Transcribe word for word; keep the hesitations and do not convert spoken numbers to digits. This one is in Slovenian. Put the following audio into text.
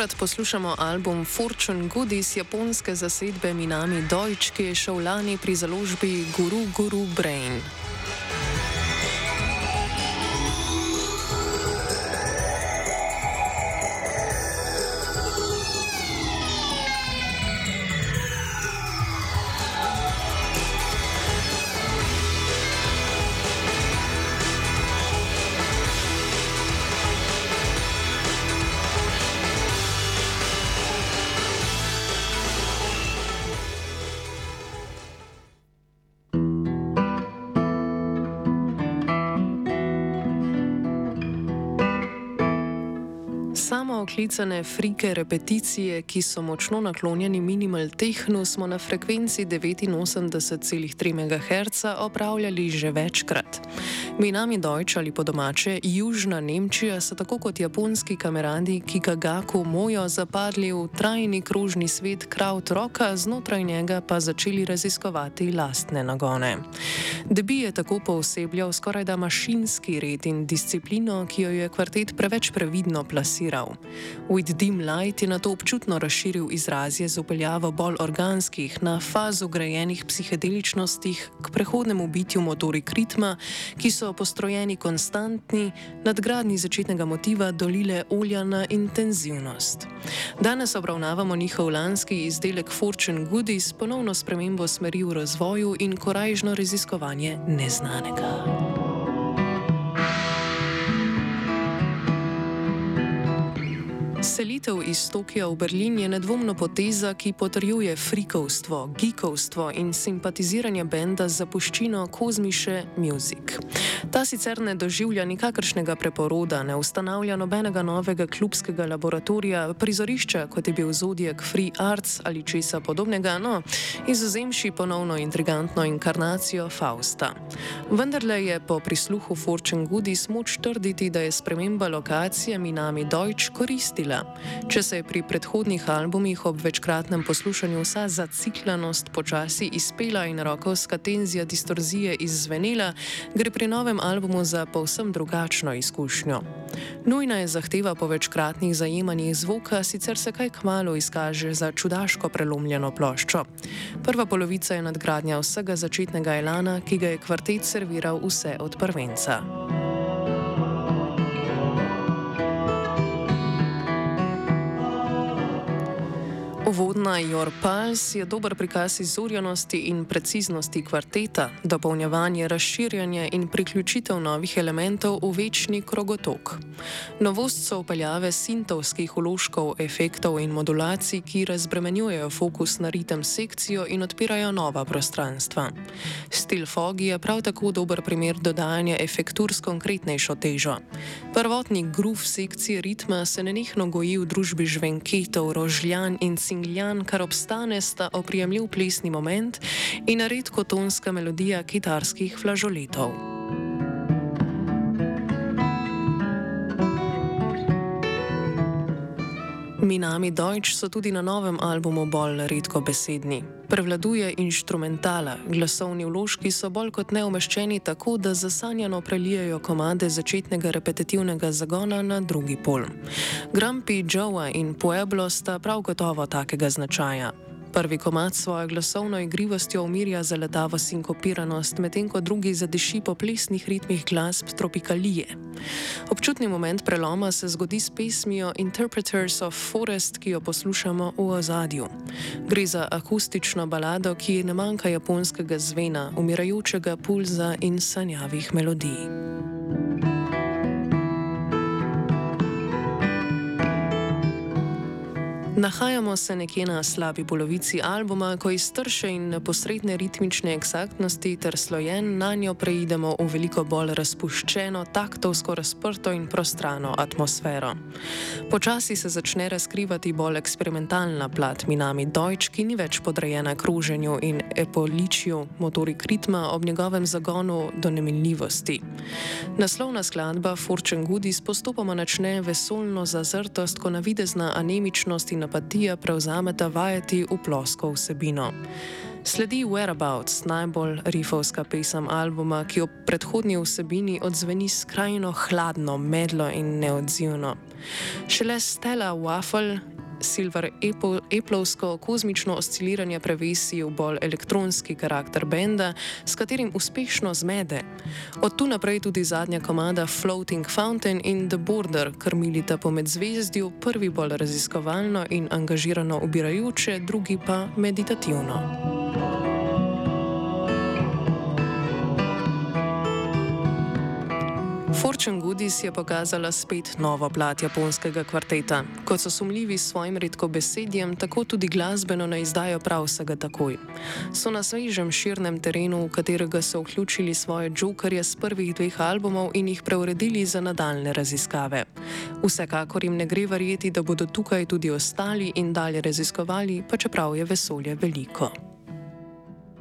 Tokrat poslušamo album Fortune Goodies japonske zasedbe Minami Deutsch, ki je šel lani pri založbi Guru Guru Brain. Samooklicane frike repeticije, ki so močno naklonjeni minimal tehnu, smo na frekvenci devetinosemdeset celih tri megaherca opravljali že večkrat. Minami Deutsch ali po domače Južna Nemčija so tako kot japonski kameradi Kikagaku Mojo zapadli v trajni krožni svet krautrocka, znotraj njega pa začeli raziskovati lastne nagone. Debi je tako poosebljal skorajda mašinski red in disciplino, ki jo je kvartet preveč previdno plasiral. With Dim Light je nato občutno razširil izrazje z upeljavo bolj organskih, na fazo grajenih psihedeličnostih k prehodnemu bitju motorik ritma, ki so postrojeni konstantni, nadgradnji začetnega motiva dolile olja na intenzivnost. Danes obravnavamo njihov lanski izdelek Fortune Goodies, ponovno spremembo smeri v razvoju in korajžno raziskovanje neznanega. Selitev iz Tokija v Berlin je nedvomno poteza, ki potrjuje frikovstvo, geekovstvo in simpatiziranje benda z zapuščino Kozmiše Music. Ta sicer ne doživlja nikakršnega preporoda, ne ustanavlja nobenega novega klubskega laboratorija, prizorišča, kot je bil Zodiac Free Arts ali česa podobnega, no, izvzemši ponovno intrigantno inkarnacijo Fausta. Vendarle je po prisluhu Fortune Goodies moč trditi, da je sprememba lokacije Minami Deutsch koristila. Če se je pri predhodnih albumih ob večkratnem poslušanju vsa zaciklanost počasi izpela in rokovska tenzija distorzije izzvenela, gre pri novem albumu za povsem drugačno izkušnjo. Nujna je zahteva po večkratnih zajemanjih zvoka, sicer se kaj kmalu izkaže za čudaško prelomljeno ploščo. Prva polovica je nadgradnja vsega začetnega elana, ki ga je kvartet serviral vse od prvenca. Uvodna Your Pulse je dober prikaz izurjenosti in preciznosti kvarteta, dopolnjevanje, razširjanje in priključitev novih elementov v večni krogotok. Novost so vpeljave sintovskih vložkov, efektov in modulacij, ki razbremenjujejo fokus na ritem sekcijo in odpirajo nova prostranstva. Stil Foggy je prav tako dober primer dodajanja efektur s konkretnejšo težo. Prvotni groove sekcije ritma se nenehno goji v družbi žvenketov, rožljan in cingljan, kar obstane sta oprijemljiv plesni moment in redko tonska melodija kitarskih flažoletov. Minami Deutsch so tudi na novem albumu bolj redkobesedni. Prevladuje inštrumentala, glasovni vložki so bolj kot ne umeščeni tako, da zasanjano prelijajo komade začetnega repetitivnega zagona na drugi pol. Grumpy Joe in Pueblo sta prav gotovo takega značaja. Prvi komad svojo glasovno igrivostjo umirja zaletavo sinkopiranost, medtem ko drugi zadeši po plesnih ritmih glasb tropikalije. Občutni moment preloma se zgodi s pesmijo Interpreters of Forest, ki jo poslušamo v ozadju. Gre za akustično balado, ki ne manjka japonskega zvena, umirajočega pulza in sanjavih melodij. Nahajamo se nekje na slabi polovici albuma, ko iz trše in neposredne ritmične eksaktnosti ter slojen nanjo preidemo v veliko bolj razpuščeno, taktovsko razprto in prostrano atmosfero. Počasi se začne razkrivati bolj eksperimentalna plat Minami Deutsch, ki ni več podrejena kruženju in epoličju motorik ritma ob njegovem zagonu do neminljivosti. Naslovna skladba Fortune Goodies postopoma načne vesoljno zazrtost, ko navidezna anemičnost in apatija prevzameta vajeti v plosko vsebino. Sledi Whereabouts, najbolj rifovska pesem albuma, ki ob predhodni vsebini odzveni skrajno hladno, medlo in neodzivno. Šele Stella Waffle Silver Appleovsko kozmično osciliranje prevesi v bolj elektronski karakter benda, s katerim uspešno zmede. Od tu naprej tudi zadnja komada Floating Fountain in The Border, krmilita po medzvezdju, prvi bolj raziskovalno in angažirano ubirajoče, drugi pa meditativno. Fortune Goodies je pokazala spet novo plat japonskega kvarteta. Kot so sumljivi s svojim redkobesedjem, tako tudi glasbeno ne izdajo prav vsega takoj. So na svežem širnem terenu, v katerega so vključili svoje džokerje z prvih dveh albumov in jih preuredili za nadaljne raziskave. Vsekakor jim ne gre verjeti, da bodo tukaj tudi ostali in dalje raziskovali, pa čeprav je vesolje veliko.